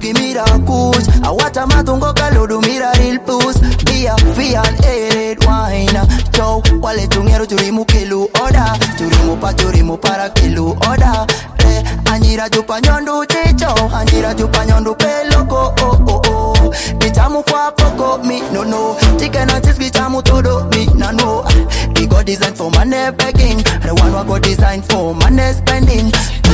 give me the coach. I want a matungo kalodu mira real puss. Be a fee and aided wine. Chow, wale tungero turimu kelu oda. Turimu para kelu oda. Anjira jupa nyondu chicho. Anjira jupa nyondu peloko. Oh oh oh. Bitamu kwa poko me no no. Chicken and cheese bitamu todo me no no. He got designed for money begging. The one who got designed for money spending.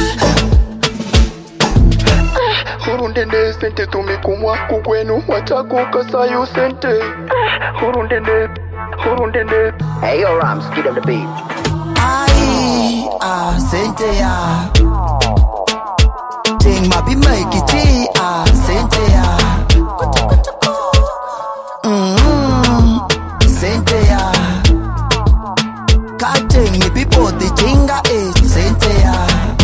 Hurundende sente tumikumwa kukwenu wachako kasayo sente. Hurundende. Hey yo Rams, give them the beat. Sente ya. Ting mabi make it sente ya. Sente ya. Cutting me people the chinga sente ya.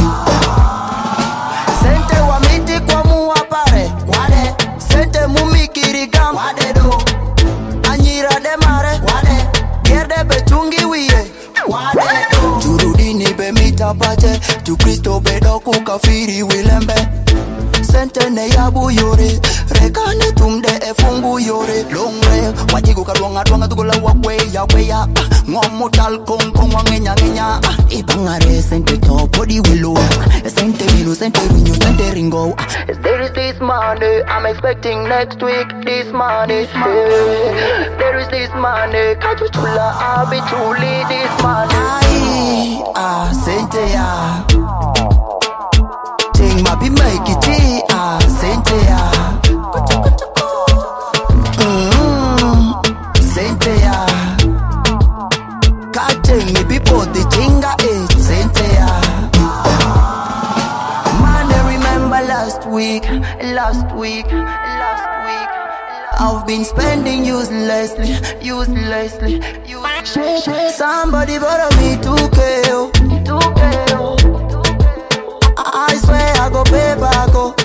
Sente wa miti kwa muapare. Wade. Sente mumikirigam. Wade do. Anyira de mare. Wade. Gerde betungi wiye. Wade do. Jurudini be mitapache. Tu Kristo bedo kukafiri wilembe. Sente ne yabu yore. Rekane tumde efungu yore. Longre. Wajigu kadwanga tukula wakwe ya weya. Ngomutal kong wangenya. Ibangare sente top body willow. Sente minu, sente rinyo, sente ringo. There is this money, I'm expecting next week this money. There is this money, kachuchula, I'll be truly this money. Sente ya. Ting mabi make it sente ya. Sente ya. Cutting me people the chinga sente ya. Man, I remember last week. I've been spending uselessly. Somebody borrow me 2K. I swear I go pay back.